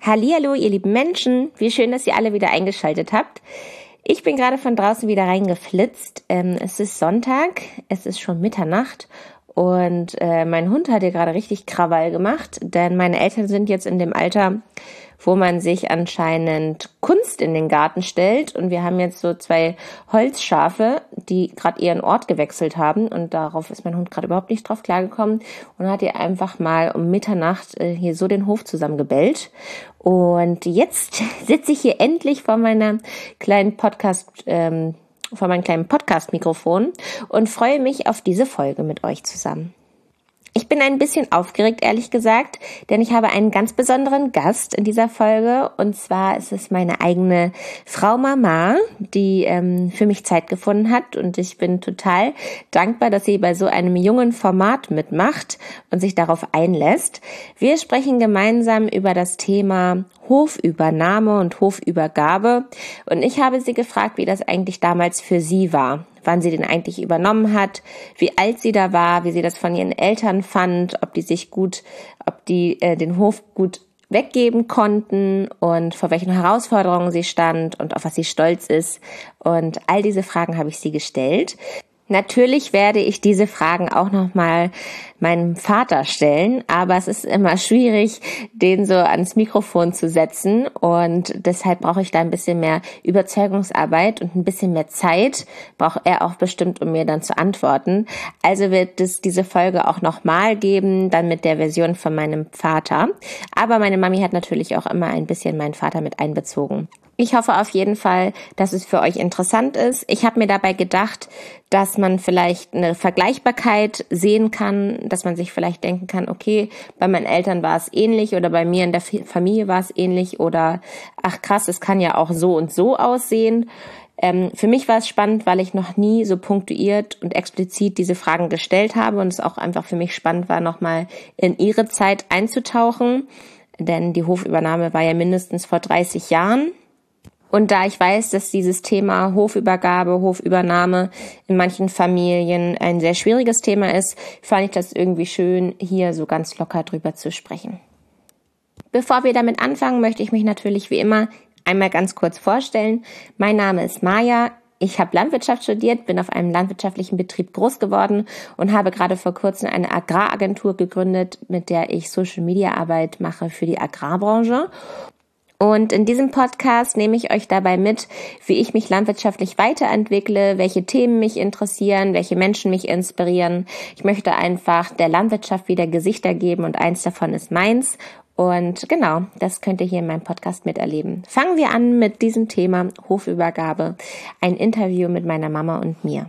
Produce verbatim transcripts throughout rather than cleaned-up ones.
Hallihallo, ihr lieben Menschen. Wie schön, dass ihr alle wieder eingeschaltet habt. Ich bin gerade von draußen wieder reingeflitzt. Ähm, es ist Sonntag, es ist schon Mitternacht und äh, mein Hund hat hier gerade richtig Krawall gemacht, denn meine Eltern sind jetzt in dem Alter, wo man sich anscheinend Kunst in den Garten stellt. Und wir haben jetzt so zwei Holzschafe, die gerade ihren Ort gewechselt haben. Und darauf ist mein Hund gerade überhaupt nicht drauf klargekommen und hat hier einfach mal um Mitternacht äh, hier so den Hof zusammengebellt. Und jetzt sitze ich hier endlich vor meiner kleinen Podcast, ähm, vor meinem kleinen Podcast-Mikrofon und freue mich auf diese Folge mit euch zusammen. Ich bin ein bisschen aufgeregt, ehrlich gesagt, denn ich habe einen ganz besonderen Gast in dieser Folge. Und zwar ist es meine eigene Frau Mama, die ähm, für mich Zeit gefunden hat. Und ich bin total dankbar, dass sie bei so einem jungen Format mitmacht und sich darauf einlässt. Wir sprechen gemeinsam über das Thema Hofübernahme und Hofübergabe. Und ich habe sie gefragt, wie das eigentlich damals für sie war. Wann sie den eigentlich übernommen hat, wie alt sie da war, wie sie das von ihren Eltern fand, ob die sich gut, ob die äh, den Hof gut weggeben konnten und vor welchen Herausforderungen sie stand und auf was sie stolz ist. Und all diese Fragen habe ich sie gestellt. Natürlich werde ich diese Fragen auch nochmal meinem Vater stellen, aber es ist immer schwierig, den so ans Mikrofon zu setzen und deshalb brauche ich da ein bisschen mehr Überzeugungsarbeit und ein bisschen mehr Zeit, braucht er auch bestimmt, um mir dann zu antworten. Also wird es diese Folge auch nochmal geben, dann mit der Version von meinem Vater. Aber meine Mami hat natürlich auch immer ein bisschen meinen Vater mit einbezogen. Ich hoffe auf jeden Fall, dass es für euch interessant ist. Ich habe mir dabei gedacht, dass man vielleicht eine Vergleichbarkeit sehen kann, dass man sich vielleicht denken kann, okay, bei meinen Eltern war es ähnlich oder bei mir in der Familie war es ähnlich oder ach krass, es kann ja auch so und so aussehen. Ähm, für mich war es spannend, weil ich noch nie so punktuiert und explizit diese Fragen gestellt habe und es auch einfach für mich spannend war, nochmal in ihre Zeit einzutauchen, denn die Hofübernahme war ja mindestens vor dreißig Jahren. Und da ich weiß, dass dieses Thema Hofübergabe, Hofübernahme in manchen Familien ein sehr schwieriges Thema ist, fand ich das irgendwie schön, hier so ganz locker drüber zu sprechen. Bevor wir damit anfangen, möchte ich mich natürlich wie immer einmal ganz kurz vorstellen. Mein Name ist Maja. Ich habe Landwirtschaft studiert, bin auf einem landwirtschaftlichen Betrieb groß geworden und habe gerade vor kurzem eine Agraragentur gegründet, mit der ich Social-Media-Arbeit mache für die Agrarbranche. Und in diesem Podcast nehme ich euch dabei mit, wie ich mich landwirtschaftlich weiterentwickle, welche Themen mich interessieren, welche Menschen mich inspirieren. Ich möchte einfach der Landwirtschaft wieder Gesichter geben und eins davon ist meins. Und genau, das könnt ihr hier in meinem Podcast miterleben. Fangen wir an mit diesem Thema Hofübergabe, ein Interview mit meiner Mama und mir.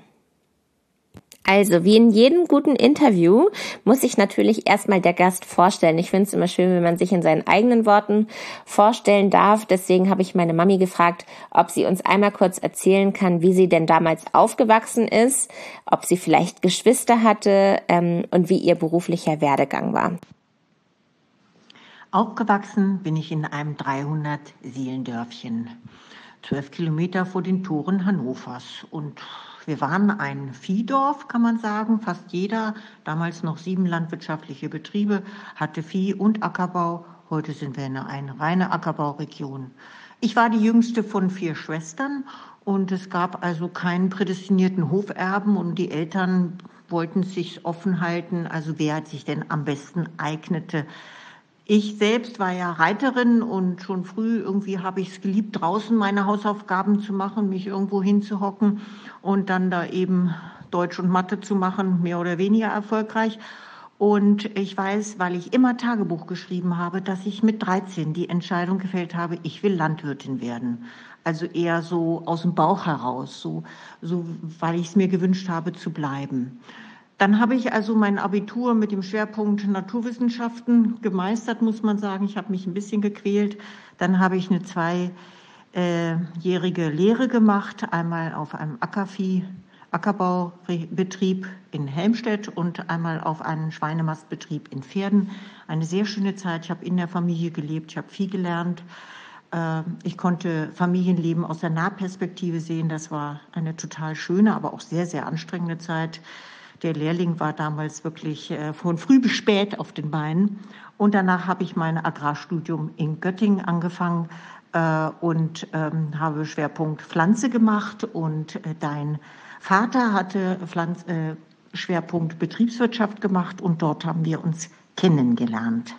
Also, wie in jedem guten Interview muss sich natürlich erstmal der Gast vorstellen. Ich finde es immer schön, wenn man sich in seinen eigenen Worten vorstellen darf. Deswegen habe ich meine Mami gefragt, ob sie uns einmal kurz erzählen kann, wie sie denn damals aufgewachsen ist, ob sie vielleicht Geschwister hatte ähm, und wie ihr beruflicher Werdegang war. Aufgewachsen bin ich in einem dreihundert-Sielendörfchen, zwölf Kilometer vor den Toren Hannovers. Und wir waren ein Viehdorf, kann man sagen. Fast jeder, damals noch sieben landwirtschaftliche Betriebe, hatte Vieh- und Ackerbau. Heute sind wir in einer reine Ackerbauregion. Ich war die jüngste von vier Schwestern und es gab also keinen prädestinierten Hoferben und die Eltern wollten es sich offen halten, also wer sich denn am besten eignete. Ich selbst war ja Reiterin und schon früh irgendwie habe ich es geliebt, draußen meine Hausaufgaben zu machen, mich irgendwo hinzuhocken und dann da eben Deutsch und Mathe zu machen, mehr oder weniger erfolgreich. Und ich weiß, weil ich immer Tagebuch geschrieben habe, dass ich mit dreizehn die Entscheidung gefällt habe, ich will Landwirtin werden. Also eher so aus dem Bauch heraus, so, so weil ich es mir gewünscht habe zu bleiben. Dann habe ich also mein Abitur mit dem Schwerpunkt Naturwissenschaften gemeistert, muss man sagen. Ich habe mich ein bisschen gequält. Dann habe ich eine zweijährige Lehre gemacht, einmal auf einem Ackervieh, Ackerbaubetrieb in Helmstedt und einmal auf einem Schweinemastbetrieb in Verden. Eine sehr schöne Zeit. Ich habe in der Familie gelebt, ich habe viel gelernt. Ich konnte Familienleben aus der Nahperspektive sehen. Das war eine total schöne, aber auch sehr, sehr anstrengende Zeit. der Lehrling war damals wirklich äh, von früh bis spät auf den Beinen. Und danach habe ich mein Agrarstudium in Göttingen angefangen äh, und ähm, habe Schwerpunkt Pflanze gemacht. Und äh, dein Vater hatte Pflanz, äh, Schwerpunkt Betriebswirtschaft gemacht und dort haben wir uns kennengelernt.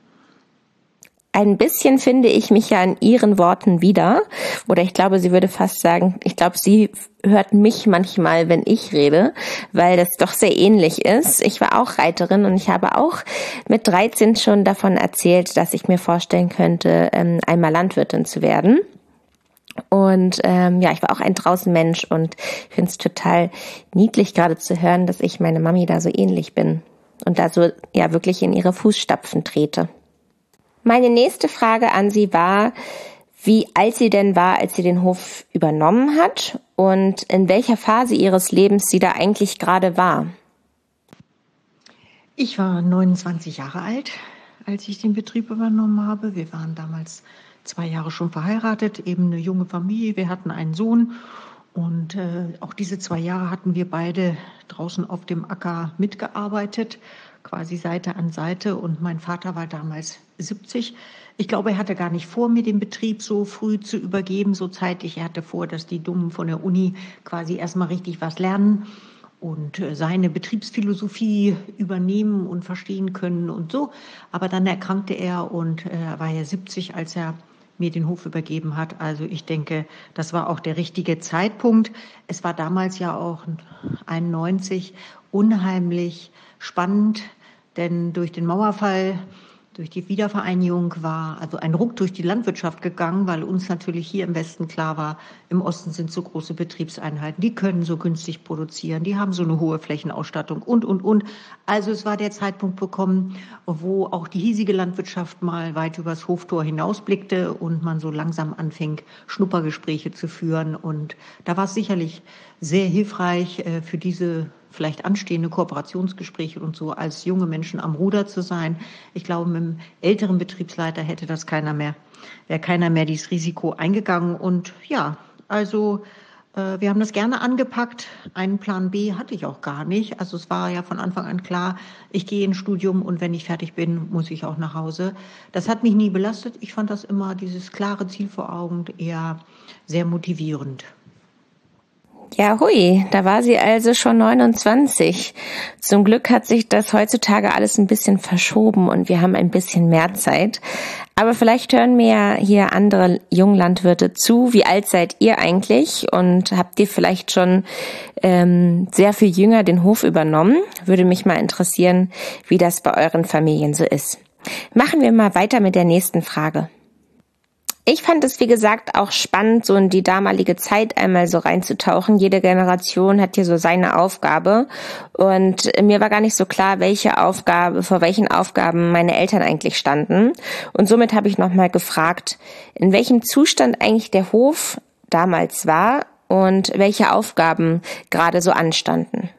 Ein bisschen finde ich mich ja in Ihren Worten wieder. Oder ich glaube, sie würde fast sagen, ich glaube, sie hört mich manchmal, wenn ich rede, weil das doch sehr ähnlich ist. Ich war auch Reiterin und ich habe auch mit dreizehn schon davon erzählt, dass ich mir vorstellen könnte, einmal Landwirtin zu werden. Und ähm, ja, ich war auch ein Draußenmensch und ich finde es total niedlich gerade zu hören, dass ich meine Mami da so ähnlich bin und da so ja wirklich in ihre Fußstapfen trete. Meine nächste Frage an Sie war, wie alt sie denn war, als sie den Hof übernommen hat und in welcher Phase ihres Lebens sie da eigentlich gerade war. Ich war neunundzwanzig Jahre alt, als ich den Betrieb übernommen habe. Wir waren damals zwei Jahre schon verheiratet, eben eine junge Familie. Wir hatten einen Sohn und äh, auch diese zwei Jahre hatten wir beide draußen auf dem Acker mitgearbeitet, quasi Seite an Seite. Und mein Vater war damals siebzig. Ich glaube, er hatte gar nicht vor, mir den Betrieb so früh zu übergeben, so zeitig. Er hatte vor, dass die Dummen von der Uni quasi erstmal richtig was lernen und seine Betriebsphilosophie übernehmen und verstehen können und so. Aber dann erkrankte er und er war ja siebzig, als er mir den Hof übergeben hat. Also ich denke, das war auch der richtige Zeitpunkt. Es war damals ja auch einundneunzig unheimlich spannend, denn durch den Mauerfall, durch die Wiedervereinigung war also ein Ruck durch die Landwirtschaft gegangen, weil uns natürlich hier im Westen klar war, im Osten sind so große Betriebseinheiten, die können so günstig produzieren, die haben so eine hohe Flächenausstattung und, und, und. Also es war der Zeitpunkt gekommen, wo auch die hiesige Landwirtschaft mal weit übers Hoftor hinausblickte und man so langsam anfing, Schnuppergespräche zu führen. Und da war es sicherlich sehr hilfreich für diese vielleicht anstehende Kooperationsgespräche und so als junge Menschen am Ruder zu sein. Ich glaube, mit dem älteren Betriebsleiter hätte das keiner mehr, wäre keiner mehr dieses Risiko eingegangen. Und ja, also äh, wir haben das gerne angepackt. Einen Plan B hatte ich auch gar nicht. Also es war ja von Anfang an klar, ich gehe ins Studium und wenn ich fertig bin, muss ich auch nach Hause. Das hat mich nie belastet. Ich fand das immer, dieses klare Ziel vor Augen, eher sehr motivierend. Ja, hui, da war sie also schon neunundzwanzig. Zum Glück hat sich das heutzutage alles ein bisschen verschoben und wir haben ein bisschen mehr Zeit. Aber vielleicht hören mir ja hier andere Junglandwirte zu. Wie alt seid ihr eigentlich und habt ihr vielleicht schon ähm, sehr viel jünger den Hof übernommen? Würde mich mal interessieren, wie das bei euren Familien so ist. Machen wir mal weiter mit der nächsten Frage. Ich fand es, wie gesagt, auch spannend, so in die damalige Zeit einmal so reinzutauchen. Jede Generation hat hier so seine Aufgabe und mir war gar nicht so klar, welche Aufgabe, vor welchen Aufgaben meine Eltern eigentlich standen. Und somit habe ich nochmal gefragt, in welchem Zustand eigentlich der Hof damals war und welche Aufgaben gerade so anstanden.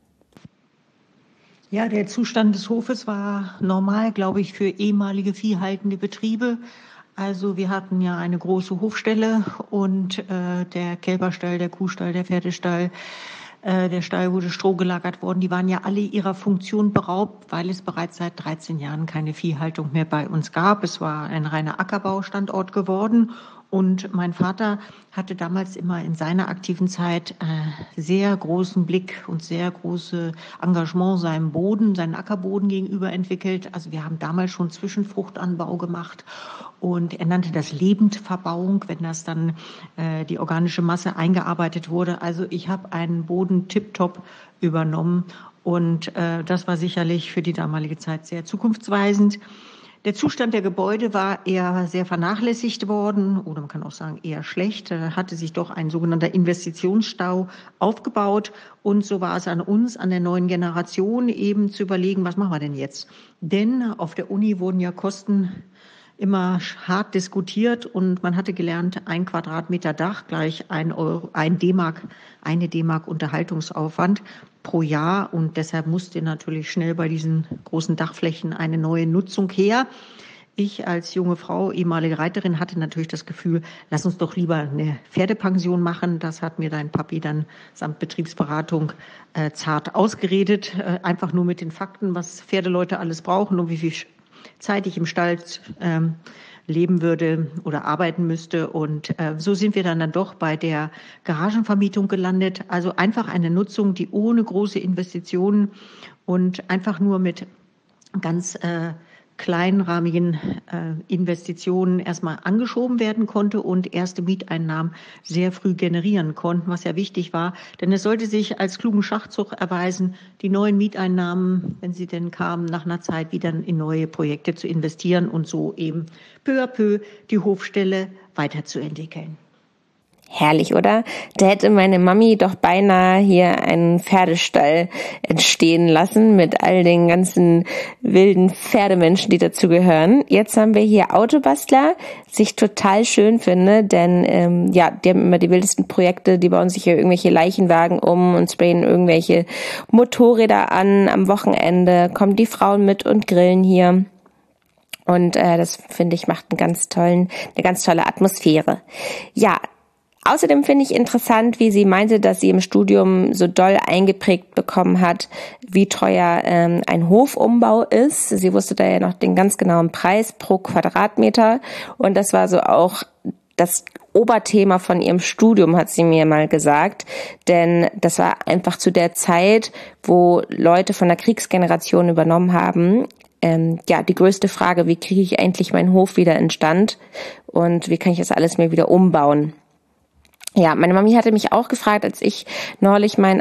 Ja, der Zustand des Hofes war normal, glaube ich, für ehemalige viehhaltende Betriebe. Also wir hatten ja eine große Hofstelle und äh, der Kälberstall, der Kuhstall, der Pferdestall, äh, der Stall wurde Stroh gelagert worden. Die waren ja alle ihrer Funktion beraubt, weil es bereits seit dreizehn Jahren keine Viehhaltung mehr bei uns gab. Es war ein reiner Ackerbaustandort geworden. Und mein Vater hatte damals immer in seiner aktiven Zeit äh, sehr großen Blick und sehr große Engagement seinem Boden, seinen Ackerboden gegenüber entwickelt. Also wir haben damals schon Zwischenfruchtanbau gemacht und er nannte das Lebendverbauung, wenn das dann äh, die organische Masse eingearbeitet wurde. Also ich habe einen Boden tipptopp übernommen und äh, das war sicherlich für die damalige Zeit sehr zukunftsweisend. Der Zustand der Gebäude war eher sehr vernachlässigt worden oder man kann auch sagen eher schlecht. Da hatte sich doch ein sogenannter Investitionsstau aufgebaut und so war es an uns, an der neuen Generation eben zu überlegen, was machen wir denn jetzt? Denn auf der Uni wurden ja Kosten immer hart diskutiert und man hatte gelernt, ein Quadratmeter Dach gleich ein Euro, ein D-Mark, eine D-Mark Unterhaltungsaufwand pro Jahr und deshalb musste natürlich schnell bei diesen großen Dachflächen eine neue Nutzung her. Ich als junge Frau, ehemalige Reiterin, hatte natürlich das Gefühl, lass uns doch lieber eine Pferdepension machen. Das hat mir dein Papi dann samt Betriebsberatung äh, zart ausgeredet. Äh, einfach nur mit den Fakten, was Pferdeleute alles brauchen und wie viel Zeit ich im Stall ähm, leben würde oder arbeiten müsste. Und äh, so sind wir dann, dann doch bei der Garagenvermietung gelandet. Also einfach eine Nutzung, die ohne große Investitionen und einfach nur mit ganz äh, kleinrahmigen äh, Investitionen erstmal angeschoben werden konnte und erste Mieteinnahmen sehr früh generieren konnten, was ja wichtig war. Denn es sollte sich als klugen Schachzug erweisen, die neuen Mieteinnahmen, wenn sie denn kamen, nach einer Zeit wieder in neue Projekte zu investieren und so eben peu à peu die Hofstelle weiterzuentwickeln. Herrlich, oder? Da hätte meine Mami doch beinahe hier einen Pferdestall entstehen lassen mit all den ganzen wilden Pferdemenschen, die dazu gehören. Jetzt haben wir hier Autobastler, was ich total schön finde, denn ähm, ja, die haben immer die wildesten Projekte, die bauen sich hier irgendwelche Leichenwagen um und sprayen irgendwelche Motorräder an. Am Wochenende kommen die Frauen mit und grillen hier. Und äh, das, finde ich, macht einen ganz tollen, eine ganz tolle Atmosphäre. Ja, außerdem finde ich interessant, wie sie meinte, dass sie im Studium so doll eingeprägt bekommen hat, wie teuer ähm, ein Hofumbau ist. Sie wusste da ja noch den ganz genauen Preis pro Quadratmeter und das war so auch das Oberthema von ihrem Studium, hat sie mir mal gesagt, denn das war einfach zu der Zeit, wo Leute von der Kriegsgeneration übernommen haben, ähm, ja, die größte Frage, wie kriege ich endlich meinen Hof wieder in Stand und wie kann ich das alles mir wieder umbauen? Ja, meine Mami hatte mich auch gefragt, als ich neulich mein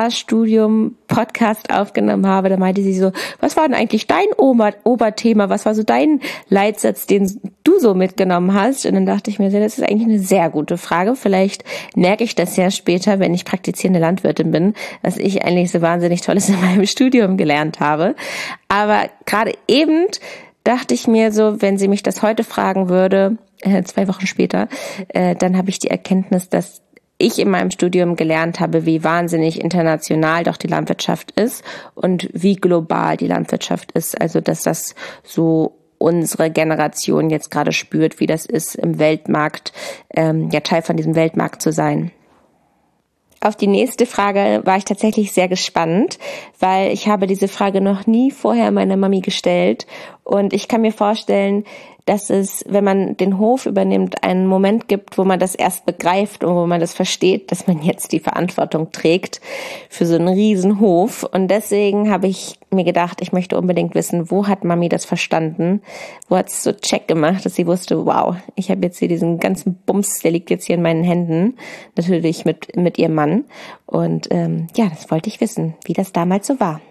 Agrarstudium-Podcast aufgenommen habe, da meinte sie so, was war denn eigentlich dein Ober- Oberthema, was war so dein Leitsatz, den du so mitgenommen hast? Und dann dachte ich mir, das ist eigentlich eine sehr gute Frage. Vielleicht merke ich das ja später, wenn ich praktizierende Landwirtin bin, was ich eigentlich so wahnsinnig Tolles in meinem Studium gelernt habe. Aber gerade eben dachte ich mir so, wenn sie mich das heute fragen würde, äh, zwei Wochen später, äh, dann habe ich die Erkenntnis, dass ich in meinem Studium gelernt habe, wie wahnsinnig international doch die Landwirtschaft ist und wie global die Landwirtschaft ist. Also, dass das so unsere Generation jetzt gerade spürt, wie das ist, im Weltmarkt, ähm, ja, Teil von diesem Weltmarkt zu sein. Auf die nächste Frage war ich tatsächlich sehr gespannt, weil ich habe diese Frage noch nie vorher meiner Mami gestellt und ich kann mir vorstellen, dass es, wenn man den Hof übernimmt, einen Moment gibt, wo man das erst begreift und wo man das versteht, dass man jetzt die Verantwortung trägt für so einen riesen Hof. Und deswegen habe ich mir gedacht, ich möchte unbedingt wissen, wo hat Mami das verstanden? Wo hat es so Check gemacht, dass sie wusste, wow, ich habe jetzt hier diesen ganzen Bums, der liegt jetzt hier in meinen Händen, natürlich mit mit ihrem Mann. Und ähm, ja, das wollte ich wissen, wie das damals so war.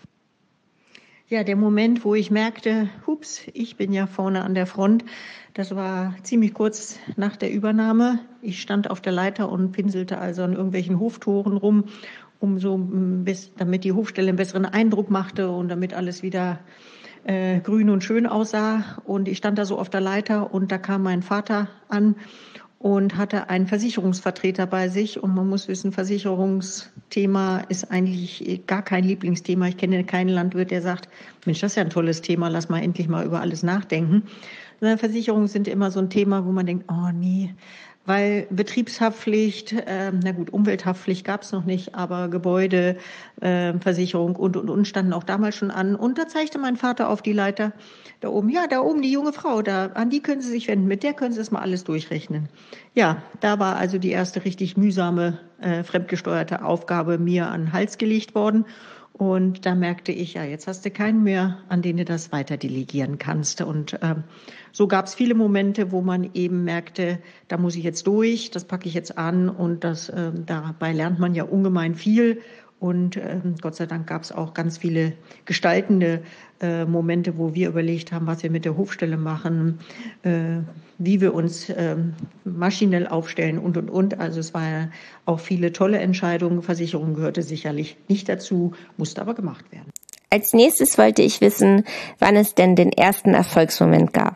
Ja, der Moment, wo ich merkte, hups, ich bin ja vorne an der Front, das war ziemlich kurz nach der Übernahme. Ich stand auf der Leiter und pinselte also an irgendwelchen Hoftoren rum, um so, damit die Hofstelle einen besseren Eindruck machte und damit alles wieder äh, grün und schön aussah. Und ich stand da so auf der Leiter und da kam mein Vater an und hatte einen Versicherungsvertreter bei sich. Und man muss wissen, Versicherungsthema ist eigentlich gar kein Lieblingsthema. Ich kenne keinen Landwirt, der sagt, Mensch, das ist ja ein tolles Thema, lass mal endlich mal über alles nachdenken. Versicherungen sind immer so ein Thema, wo man denkt, oh nee, weil Betriebshaftpflicht, äh, na gut, Umwelthaftpflicht gab es noch nicht, aber Gebäudeversicherung äh, und, und, und standen auch damals schon an. Und da zeigte mein Vater auf die Leiter da oben, ja, da oben die junge Frau, da an die können Sie sich wenden, mit der können Sie das mal alles durchrechnen. Ja, da war also die erste richtig mühsame, äh, fremdgesteuerte Aufgabe mir an den Hals gelegt worden. Und da merkte ich, ja, jetzt hast du keinen mehr, an den du das weiter delegieren kannst. Und ähm, so gab es viele Momente, wo man eben merkte, da muss ich jetzt durch, das packe ich jetzt an und das ähm, dabei lernt man ja ungemein viel. Und ähm, Gott sei Dank gab es auch ganz viele gestaltende äh, Momente, wo wir überlegt haben, was wir mit der Hofstelle machen, äh, wie wir uns äh, maschinell aufstellen und, und, und. Also es war ja auch viele tolle Entscheidungen. Versicherung gehörte sicherlich nicht dazu, musste aber gemacht werden. Als nächstes wollte ich wissen, wann es denn den ersten Erfolgsmoment gab.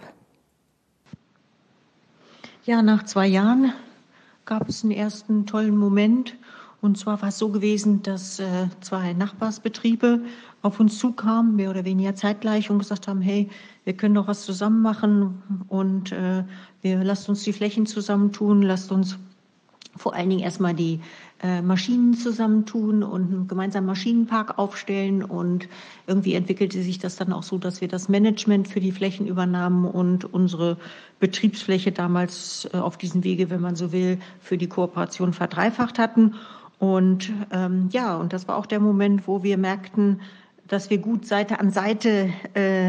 Ja, nach zwei Jahren gab es einen ersten tollen Moment. Und zwar war es so gewesen, dass äh, zwei Nachbarsbetriebe auf uns zukamen, mehr oder weniger zeitgleich, und gesagt haben, hey, wir können doch was zusammen machen und äh, wir lasst uns die Flächen zusammentun, lasst uns vor allen Dingen erstmal die äh, Maschinen zusammentun und einen gemeinsamen Maschinenpark aufstellen. Und irgendwie entwickelte sich das dann auch so, dass wir das Management für die Flächen übernahmen und unsere Betriebsfläche damals äh, auf diesem Wege, wenn man so will, für die Kooperation verdreifacht hatten. Und ähm, ja, und das war auch der Moment, wo wir merkten, dass wir gut Seite an Seite äh,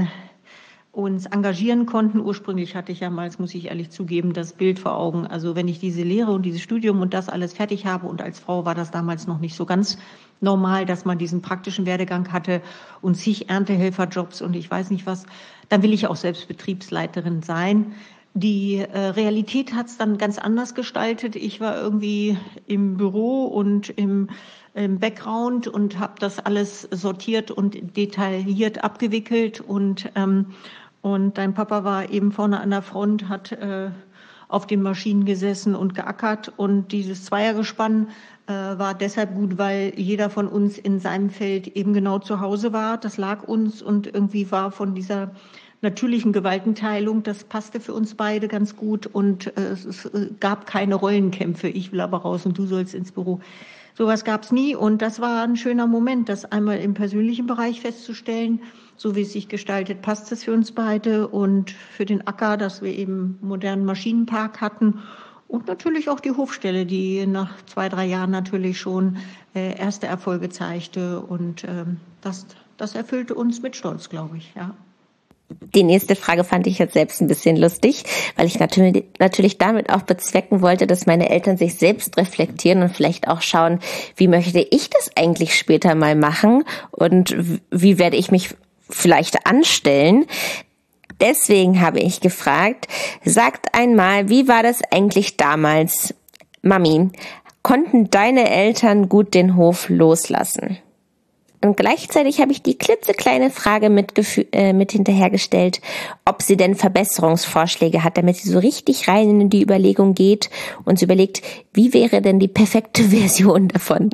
uns engagieren konnten. Ursprünglich hatte ich ja mal, das muss ich ehrlich zugeben, das Bild vor Augen. Also wenn ich diese Lehre und dieses Studium und das alles fertig habe, und als Frau war das damals noch nicht so ganz normal, dass man diesen praktischen Werdegang hatte und zig Erntehelferjobs und ich weiß nicht was, dann will ich auch selbst Betriebsleiterin sein. Die äh, Realität hat es dann ganz anders gestaltet. Ich war irgendwie im Büro und im, im Background und habe das alles sortiert und detailliert abgewickelt. Und, ähm, und dein Papa war eben vorne an der Front, hat äh, auf den Maschinen gesessen und geackert. Und dieses Zweiergespann äh, war deshalb gut, weil jeder von uns in seinem Feld eben genau zu Hause war. Das lag uns und irgendwie war von dieser natürlichen Gewaltenteilung, das passte für uns beide ganz gut und äh, es äh, gab keine Rollenkämpfe, ich will aber raus und du sollst ins Büro. Sowas gab es nie und das war ein schöner Moment, das einmal im persönlichen Bereich festzustellen, so wie es sich gestaltet, passt es für uns beide und für den Acker, dass wir eben einen modernen Maschinenpark hatten und natürlich auch die Hofstelle, die nach zwei, drei Jahren natürlich schon äh, erste Erfolge zeigte und ähm, das, das erfüllte uns mit Stolz, glaube ich, ja. Die nächste Frage fand ich jetzt selbst ein bisschen lustig, weil ich natürlich, natürlich damit auch bezwecken wollte, dass meine Eltern sich selbst reflektieren und vielleicht auch schauen, wie möchte ich das eigentlich später mal machen und wie werde ich mich vielleicht anstellen. Deswegen habe ich gefragt, sagt einmal, wie war das eigentlich damals? Mami, konnten deine Eltern gut den Hof loslassen? Und gleichzeitig habe ich die klitzekleine Frage mit, äh, mit hinterhergestellt, ob sie denn Verbesserungsvorschläge hat, damit sie so richtig rein in die Überlegung geht und sie überlegt, wie wäre denn die perfekte Version davon?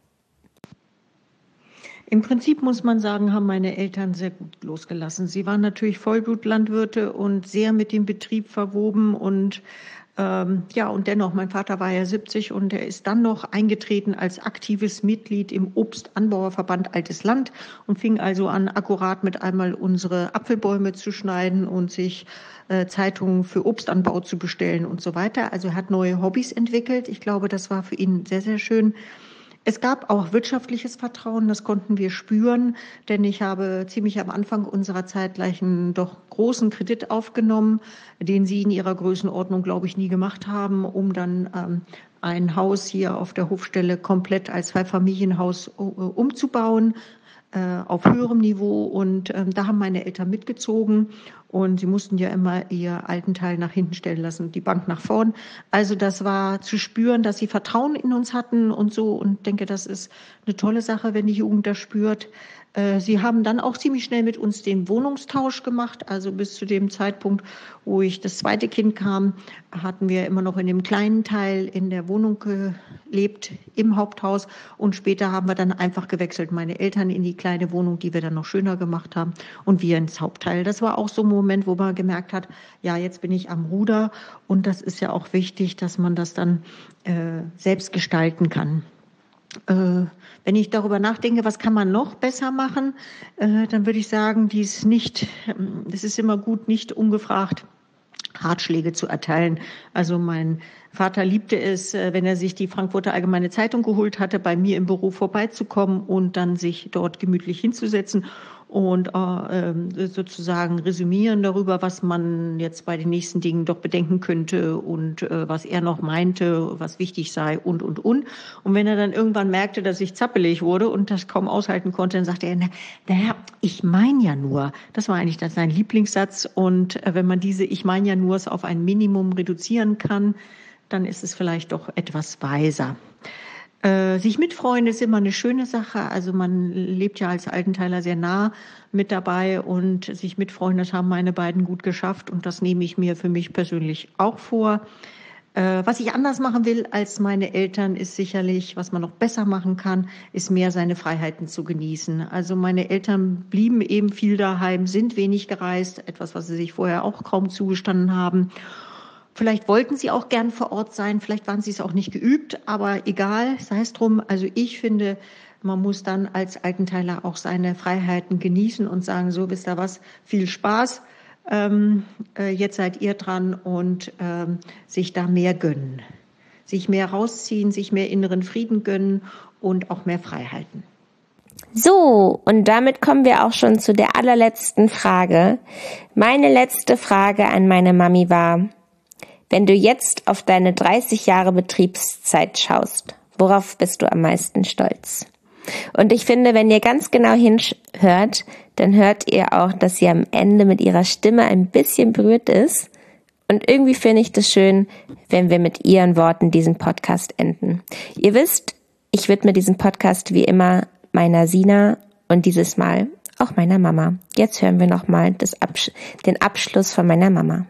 Im Prinzip muss man sagen, haben meine Eltern sehr gut losgelassen. Sie waren natürlich Vollblutlandwirte und sehr mit dem Betrieb verwoben und Ähm, ja, und dennoch, mein Vater war ja siebzig und er ist dann noch eingetreten als aktives Mitglied im Obstanbauerverband Altes Land und fing also an, akkurat mit einmal unsere Apfelbäume zu schneiden und sich äh, Zeitungen für Obstanbau zu bestellen und so weiter. Also er hat neue Hobbys entwickelt. Ich glaube, das war für ihn sehr, sehr schön. Es gab auch wirtschaftliches Vertrauen, das konnten wir spüren, denn ich habe ziemlich am Anfang unserer Zeit gleich einen doch großen Kredit aufgenommen, den Sie in Ihrer Größenordnung, glaube ich, nie gemacht haben, um dann ähm, ein Haus hier auf der Hofstelle komplett als Zweifamilienhaus äh, umzubauen, äh, auf höherem Niveau. Und ähm, da haben meine Eltern mitgezogen und sie mussten ja immer ihr alten Teil nach hinten stellen lassen und die Bank nach vorn. Also das war zu spüren, dass sie Vertrauen in uns hatten und so. Und denke, das ist eine tolle Sache, wenn die Jugend das spürt. Sie haben dann auch ziemlich schnell mit uns den Wohnungstausch gemacht. Also bis zu dem Zeitpunkt, wo ich das zweite Kind kam, hatten wir immer noch in dem kleinen Teil in der Wohnung gelebt, im Haupthaus. Und später haben wir dann einfach gewechselt, meine Eltern in die kleine Wohnung, die wir dann noch schöner gemacht haben, und wir ins Hauptteil. Das war auch so ein Moment, wo man gemerkt hat, ja, jetzt bin ich am Ruder. Und das ist ja auch wichtig, dass man das dann äh, selbst gestalten kann. Äh, wenn ich darüber nachdenke, was kann man noch besser machen, äh, dann würde ich sagen, dies nicht, es ist immer gut, nicht ungefragt Ratschläge zu erteilen. Also mein Vater liebte es, wenn er sich die Frankfurter Allgemeine Zeitung geholt hatte, bei mir im Büro vorbeizukommen und dann sich dort gemütlich hinzusetzen und äh, sozusagen resümieren darüber, was man jetzt bei den nächsten Dingen doch bedenken könnte und äh, was er noch meinte, was wichtig sei und, und, und. Und wenn er dann irgendwann merkte, dass ich zappelig wurde und das kaum aushalten konnte, dann sagte er, na, naja, ich meine ja nur. Das war eigentlich sein Lieblingssatz. Und äh, wenn man diese Ich meine ja nur auf ein Minimum reduzieren kann, dann ist es vielleicht doch etwas weiser. Äh, sich mitfreuen ist immer eine schöne Sache. Also man lebt ja als Altenteiler sehr nah mit dabei und sich mitfreuen, das haben meine beiden gut geschafft und das nehme ich mir für mich persönlich auch vor. Äh, was ich anders machen will als meine Eltern, ist sicherlich, was man noch besser machen kann, ist mehr seine Freiheiten zu genießen. Also meine Eltern blieben eben viel daheim, sind wenig gereist, etwas, was sie sich vorher auch kaum zugestanden haben. Vielleicht wollten sie auch gern vor Ort sein, vielleicht waren sie es auch nicht geübt, aber egal, sei es drum. Also ich finde, man muss dann als Algenthaler auch seine Freiheiten genießen und sagen, so, wisst ihr was, viel Spaß. Ähm, äh, jetzt seid ihr dran und ähm, sich da mehr gönnen. Sich mehr rausziehen, sich mehr inneren Frieden gönnen und auch mehr Freiheiten. So, und damit kommen wir auch schon zu der allerletzten Frage. Meine letzte Frage an meine Mami war, wenn du jetzt auf deine dreißig Jahre Betriebszeit schaust, worauf bist du am meisten stolz? Und ich finde, wenn ihr ganz genau hinhört, dann hört ihr auch, dass sie am Ende mit ihrer Stimme ein bisschen berührt ist. Und irgendwie finde ich das schön, wenn wir mit ihren Worten diesen Podcast enden. Ihr wisst, ich widme diesen Podcast wie immer meiner Sina und dieses Mal auch meiner Mama. Jetzt hören wir nochmal Absch- den Abschluss von meiner Mama.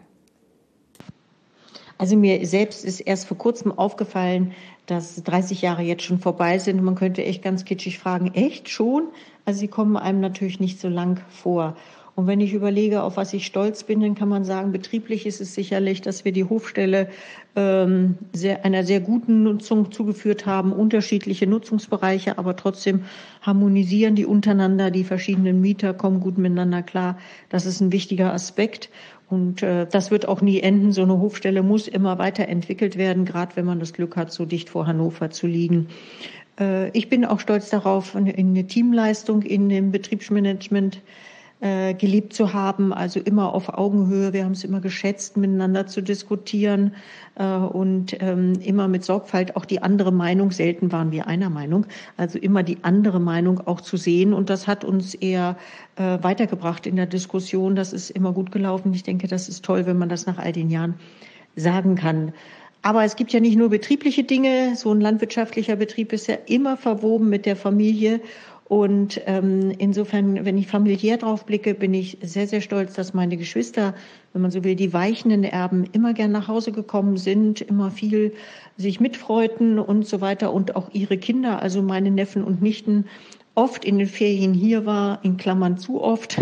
Also mir selbst ist erst vor kurzem aufgefallen, dass dreißig Jahre jetzt schon vorbei sind. Man könnte echt ganz kitschig fragen, echt schon? Also sie kommen einem natürlich nicht so lang vor. Und wenn ich überlege, auf was ich stolz bin, dann kann man sagen, betrieblich ist es sicherlich, dass wir die Hofstelle ähm, sehr, einer sehr guten Nutzung zugeführt haben, unterschiedliche Nutzungsbereiche, aber trotzdem harmonisieren die untereinander, die verschiedenen Mieter kommen gut miteinander klar. Das ist ein wichtiger Aspekt. Und äh, das wird auch nie enden. So eine Hofstelle muss immer weiterentwickelt werden, gerade wenn man das Glück hat, so dicht vor Hannover zu liegen. Äh, ich bin auch stolz darauf, in eine Teamleistung in dem Betriebsmanagement äh, gelebt zu haben, also immer auf Augenhöhe. Wir haben es immer geschätzt, miteinander zu diskutieren äh, und ähm, immer mit Sorgfalt auch die andere Meinung, selten waren wir einer Meinung, also immer die andere Meinung auch zu sehen. Und das hat uns eher äh, weitergebracht in der Diskussion. Das ist immer gut gelaufen. Ich denke, das ist toll, wenn man das nach all den Jahren sagen kann. Aber es gibt ja nicht nur betriebliche Dinge. So ein landwirtschaftlicher Betrieb ist ja immer verwoben mit der Familie. Und ähm, insofern, wenn ich familiär drauf blicke, bin ich sehr, sehr stolz, dass meine Geschwister, wenn man so will, die weichenden Erben immer gern nach Hause gekommen sind, immer viel sich mitfreuten und so weiter. Und auch ihre Kinder, also meine Neffen und Nichten, oft in den Ferien hier war, in Klammern zu oft.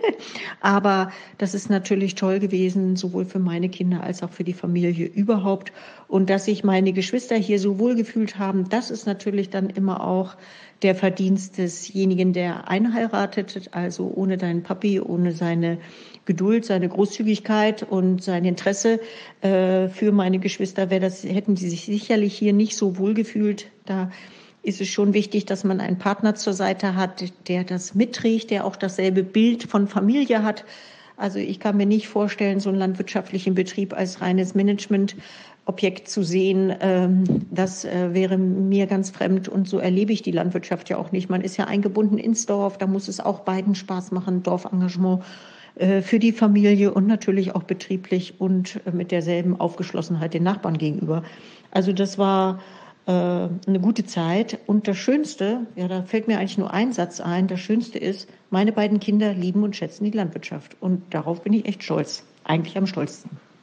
Aber das ist natürlich toll gewesen, sowohl für meine Kinder als auch für die Familie überhaupt. Und dass sich meine Geschwister hier so wohl gefühlt haben, das ist natürlich dann immer auch der Verdienst desjenigen, der einheiratet. Also ohne deinen Papi, ohne seine Geduld, seine Großzügigkeit und sein Interesse äh, für meine Geschwister, wäre das, hätten sie sich sicherlich hier nicht so wohl gefühlt. Da ist es schon wichtig, dass man einen Partner zur Seite hat, der das mitträgt, der auch dasselbe Bild von Familie hat. Also ich kann mir nicht vorstellen, so einen landwirtschaftlichen Betrieb als reines Managementobjekt zu sehen. Das wäre mir ganz fremd und so erlebe ich die Landwirtschaft ja auch nicht. Man ist ja eingebunden ins Dorf, da muss es auch beiden Spaß machen, Dorfengagement für die Familie und natürlich auch betrieblich und mit derselben Aufgeschlossenheit den Nachbarn gegenüber. Also das war eine gute Zeit. Und das Schönste, ja, da fällt mir eigentlich nur ein Satz ein, das Schönste ist, meine beiden Kinder lieben und schätzen die Landwirtschaft. Und darauf bin ich echt stolz, eigentlich am stolzesten.